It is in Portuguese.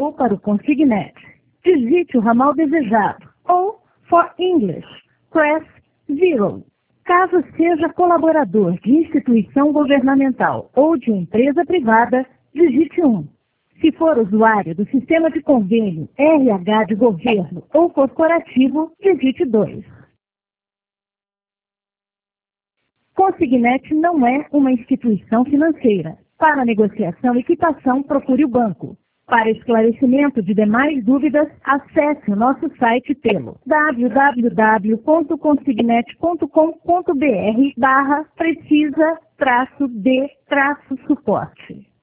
ligou para o Consignet. Digite o ramal desejado ou, for English, press 0. Caso seja colaborador de instituição governamental ou de empresa privada, digite 1. Se for usuário do sistema de convênio RH de governo ou corporativo, digite 2. Consignet não é uma instituição financeira. Para negociação e quitação, procure o banco. Para esclarecimento de demais dúvidas, acesse o nosso site pelo www.consignet.com.br/precisa-de-suporte.